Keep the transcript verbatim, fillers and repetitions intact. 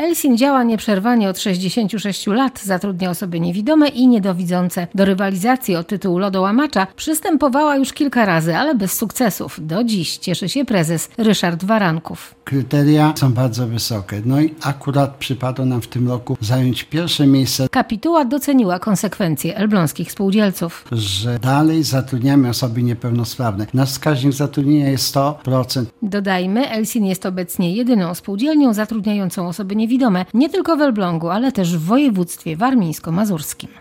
Elsin działa nieprzerwanie od sześćdziesięciu sześciu lat, zatrudnia osoby niewidome i niedowidzące. Do rywalizacji o tytuł lodołamacza przystępowała już kilka razy, ale bez sukcesów. Do dziś cieszy się prezes Ryszard Waranków. Kryteria są bardzo wysokie. No i akurat przypadło nam w tym roku zająć pierwsze miejsce. Kapituła doceniła konsekwencje elbląskich spółdzielców. Że dalej zatrudniamy osoby niepełnosprawne. Nasz wskaźnik zatrudnienia jest sto procent. Dodajmy, Elsin jest obecnie jedyną spółdzielnią zatrudniającą osoby niewidome nie tylko w Elblągu, ale też w województwie warmińsko-mazurskim.